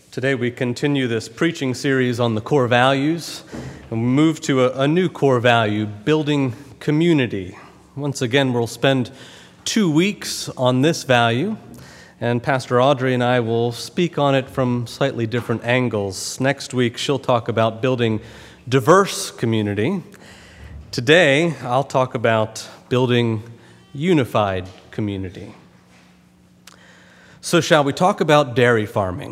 Today we continue this preaching series on the core values, and we move to a new core value, building community. Once again, we'll spend 2 weeks on this value, and Pastor Audrey and I will speak on it from slightly different angles. Next week, she'll talk about building diverse community. Today, I'll talk about building unified community. So shall we talk about dairy farming?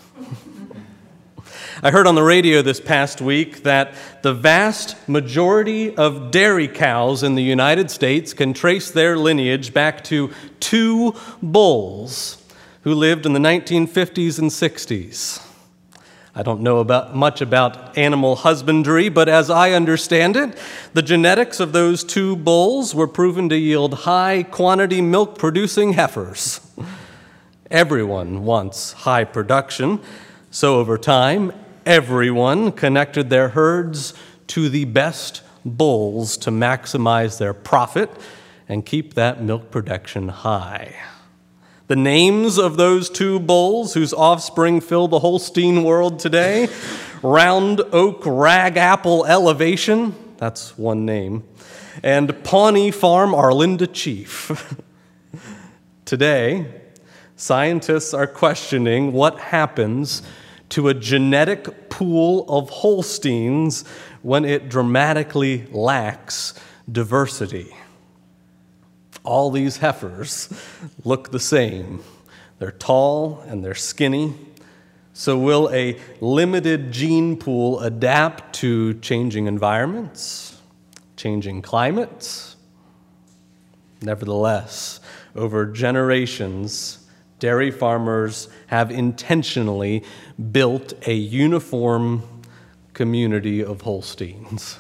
I heard on the radio this past week that the vast majority of dairy cows in the United States can trace their lineage back to 2 bulls who lived in the 1950s and 60s. I don't know much about animal husbandry, but as I understand it, the genetics of those 2 bulls were proven to yield high-quantity milk-producing heifers. Everyone wants high production, so over time, everyone connected their herds to the best bulls to maximize their profit and keep that milk production high. The names of those 2 bulls whose offspring fill the Holstein world today: Round Oak Ragapple Elevation, that's one name, and Pawnee Farm Arlinda Chief. Today, scientists are questioning what happens to a genetic pool of Holsteins when it dramatically lacks diversity. All these heifers look the same. They're tall and they're skinny. So will a limited gene pool adapt to changing environments, changing climates? Nevertheless, over generations, dairy farmers have intentionally built a uniform community of Holsteins.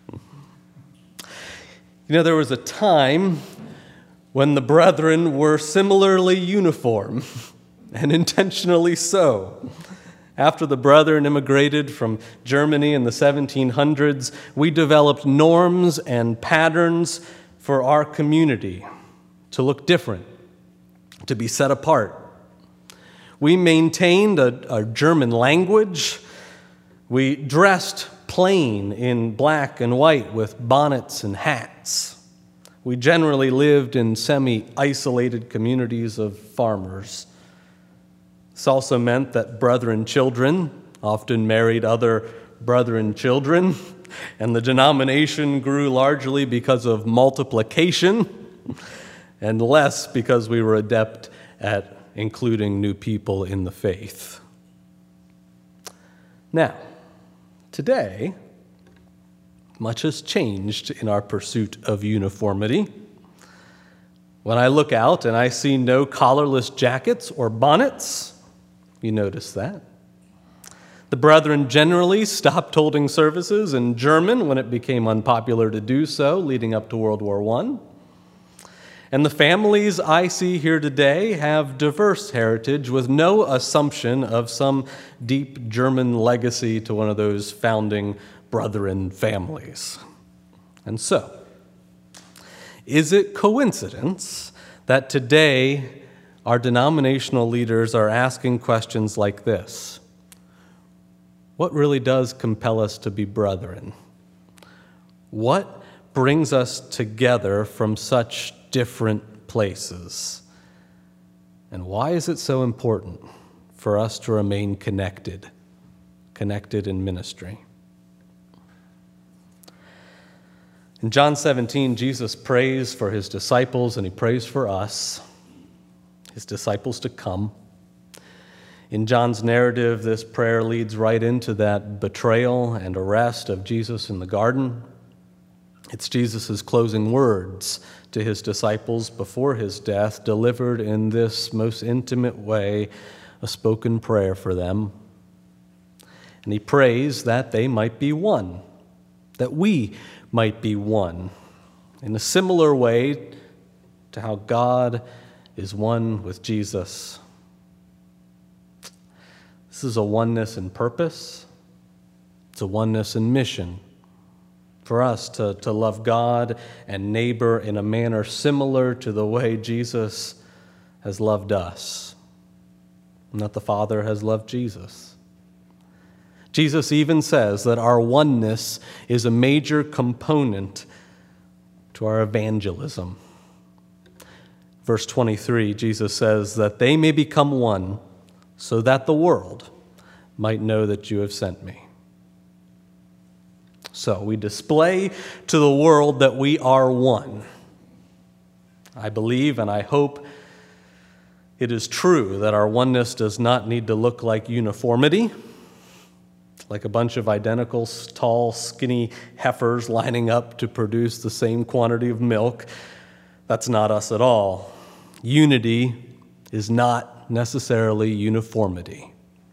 There was a time when the brethren were similarly uniform, and intentionally so. After the brethren immigrated from Germany in the 1700s, we developed norms and patterns for our community to look different, to be set apart. We maintained a German language. We dressed plain in black and white with bonnets and hats. We generally lived in semi-isolated communities of farmers. This also meant that brethren children often married other brethren children, and the denomination grew largely because of multiplication and less because we were adept at including new people in the faith. Now, today, much has changed in our pursuit of uniformity. When I look out and I see no collarless jackets or bonnets, you notice that. The brethren generally stopped holding services in German when it became unpopular to do so, leading up to World War I. And the families I see here today have diverse heritage with no assumption of some deep German legacy to one of those founding brethren families. And so, is it coincidence that today our denominational leaders are asking questions like this? What really does compel us to be brethren? What brings us together from such different places? And why is it so important for us to remain connected in ministry? In John 17, Jesus prays for his disciples and he prays for us, his disciples to come. In John's narrative, this prayer leads right into that betrayal and arrest of Jesus in the garden. It's Jesus' closing words to his disciples before his death, delivered in this most intimate way, a spoken prayer for them. And he prays that they might be one, that we might be one, in a similar way to how God is one with Jesus. This is a oneness in purpose. It's a oneness in mission. For us to love God and neighbor in a manner similar to the way Jesus has loved us. and that the Father has loved Jesus. Jesus even says that our oneness is a major component to our evangelism. Verse 23, Jesus says that they may become one, so that the world might know that you have sent me. So we display to the world that we are one. I believe and I hope it is true that our oneness does not need to look like uniformity, like a bunch of identical, tall, skinny heifers lining up to produce the same quantity of milk. That's not us at all. Unity is not necessarily uniformity.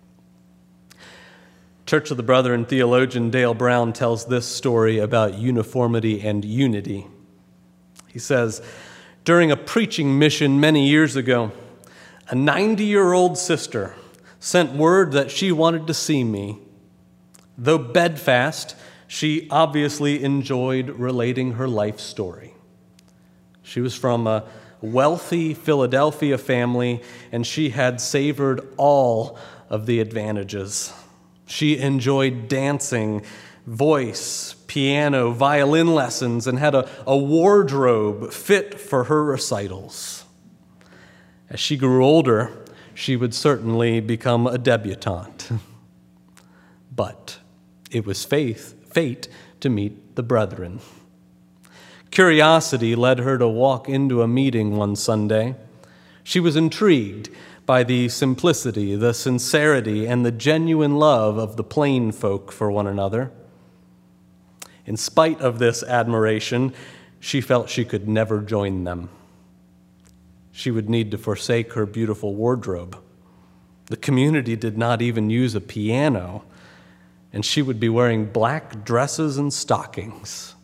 Church of the Brethren theologian Dale Brown tells this story about uniformity and unity. He says, during a preaching mission many years ago, a 90-year-old sister sent word that she wanted to see me. Though bedfast, she obviously enjoyed relating her life story. She was from a wealthy Philadelphia family, and she had savored all of the advantages. She enjoyed dancing, voice, piano, violin lessons, and had a wardrobe fit for her recitals. As she grew older, she would certainly become a debutante. But it was fate to meet the brethren. Curiosity led her to walk into a meeting one Sunday. She was intrigued by the simplicity, the sincerity, and the genuine love of the plain folk for one another. In spite of this admiration, she felt she could never join them. She would need to forsake her beautiful wardrobe. The community did not even use a piano, and she would be wearing black dresses and stockings.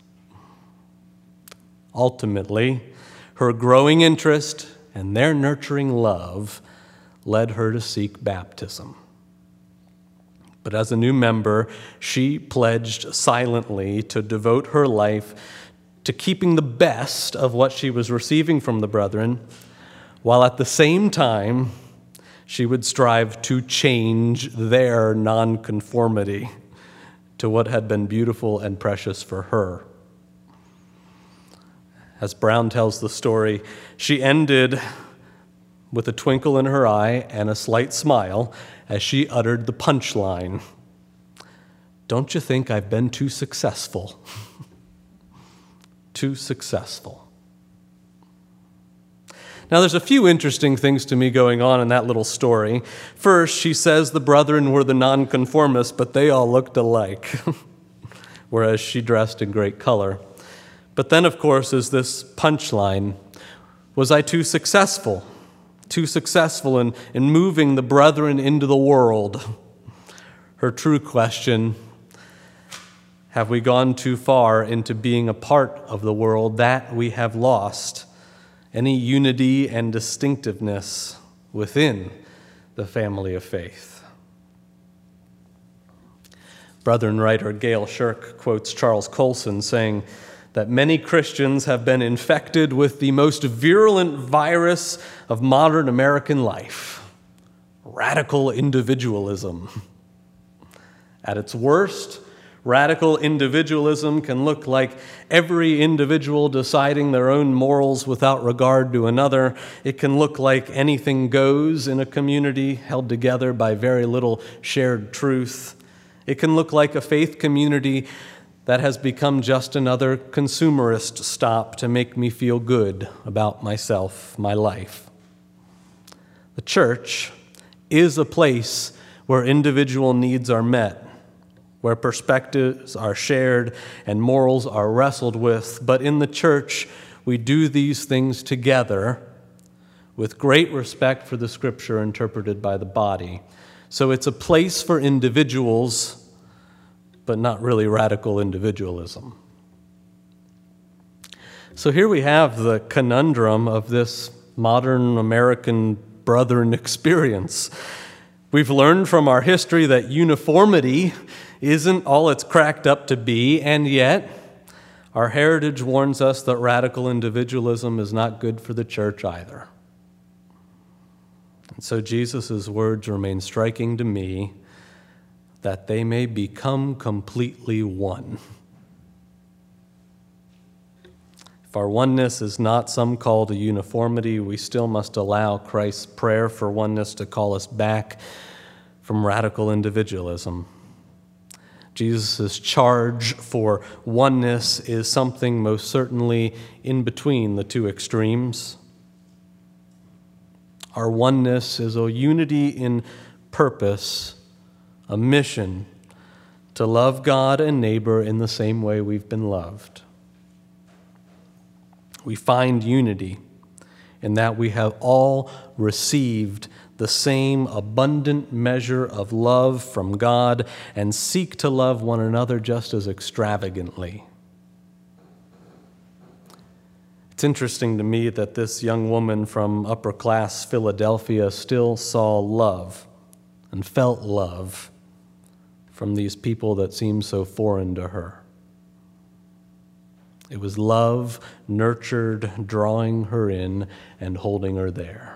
Ultimately, her growing interest and their nurturing love led her to seek baptism. But as a new member, she pledged silently to devote her life to keeping the best of what she was receiving from the brethren, while at the same time, she would strive to change their nonconformity to what had been beautiful and precious for her. As Brown tells the story, she ended with a twinkle in her eye and a slight smile as she uttered the punchline, "Don't you think I've been too successful?" Too successful. Now, there's a few interesting things to me going on in that little story. First, she says the brethren were the nonconformists, but they all looked alike, whereas she dressed in great color. But then, of course, is this punchline, was I too successful? Too successful in moving the brethren into the world? Her true question, have we gone too far into being a part of the world that we have lost any unity and distinctiveness within the family of faith? Brethren writer Gail Shirk quotes Charles Colson saying that many Christians have been infected with the most virulent virus of modern American life, radical individualism. At its worst, radical individualism can look like every individual deciding their own morals without regard to another. It can look like anything goes in a community held together by very little shared truth. It can look like a faith community that has become just another consumerist stop to make me feel good about myself, my life. The church is a place where individual needs are met, where perspectives are shared and morals are wrestled with. But in the church, we do these things together with great respect for the Scripture interpreted by the body. So it's a place for individuals, but not really radical individualism. So here we have the conundrum of this modern American brethren experience. We've learned from our history that uniformity isn't all it's cracked up to be, and yet our heritage warns us that radical individualism is not good for the church either. And so Jesus' words remain striking to me, that they may become completely one. If our oneness is not some call to uniformity, we still must allow Christ's prayer for oneness to call us back from radical individualism. Jesus' charge for oneness is something most certainly in between the two extremes. Our oneness is a unity in purpose, a mission to love God and neighbor in the same way we've been loved. We find unity in that we have all received the same abundant measure of love from God and seek to love one another just as extravagantly. It's interesting to me that this young woman from upper-class Philadelphia still saw love and felt love from these people that seemed so foreign to her. It was love nurtured, drawing her in and holding her there.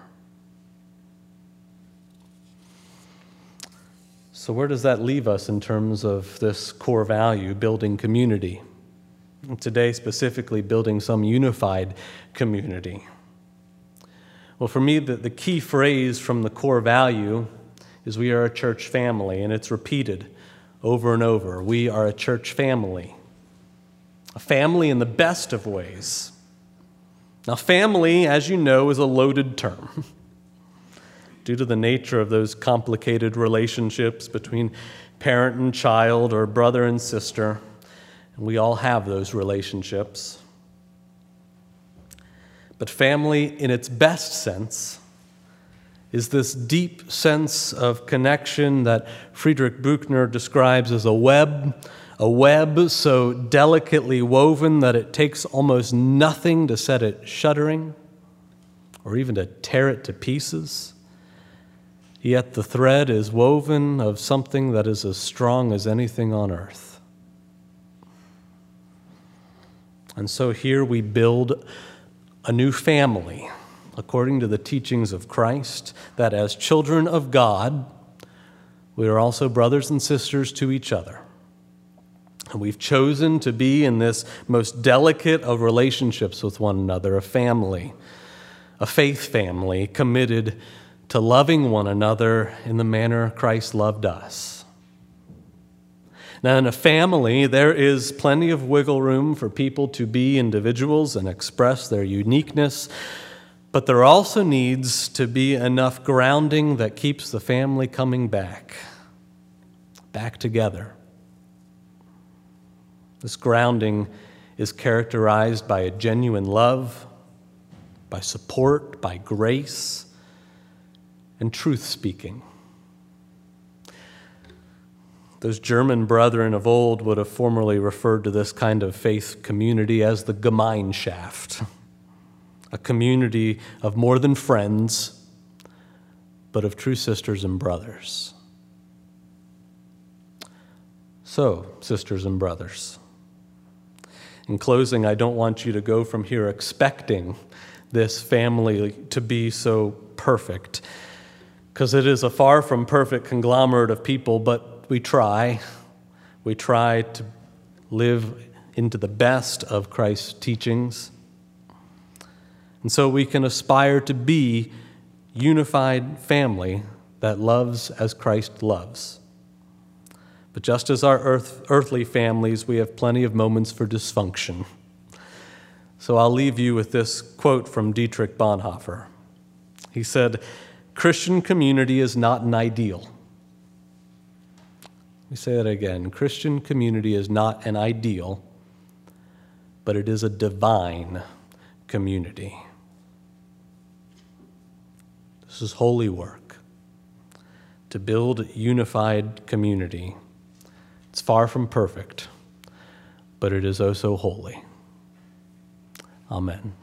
So where does that leave us in terms of this core value, building community? And today, specifically, building some unified community. Well, for me, the key phrase from the core value is we are a church family, and it's repeated over and over. We are a church family. A family in the best of ways. Now, family, as you know, is a loaded term due to the nature of those complicated relationships between parent and child or brother and sister. And we all have those relationships. But family, in its best sense, is this deep sense of connection that Friedrich Buchner describes as a web so delicately woven that it takes almost nothing to set it shuddering or even to tear it to pieces. Yet the thread is woven of something that is as strong as anything on earth. And so here we build a new family, according to the teachings of Christ, that as children of God, we are also brothers and sisters to each other. And we've chosen to be in this most delicate of relationships with one another, a family, a faith family, committed to loving one another in the manner Christ loved us. Now, in a family, there is plenty of wiggle room for people to be individuals and express their uniqueness, but there also needs to be enough grounding that keeps the family coming back together. This grounding is characterized by a genuine love, by support, by grace, and truth-speaking. Those German brethren of old would have formerly referred to this kind of faith community as the Gemeinschaft, a community of more than friends, but of true sisters and brothers. So, sisters and brothers, in closing, I don't want you to go from here expecting this family to be so perfect, because it is a far from perfect conglomerate of people, but we try. We try to live into the best of Christ's teachings. And so we can aspire to be unified family that loves as Christ loves. But just as our earthly families, we have plenty of moments for dysfunction. So I'll leave you with this quote from Dietrich Bonhoeffer. He said, "Christian community is not an ideal." Let me say that again. Christian community is not an ideal, but it is a divine community. This is holy work. To build unified community. It's far from perfect, but it is oh so holy. Amen.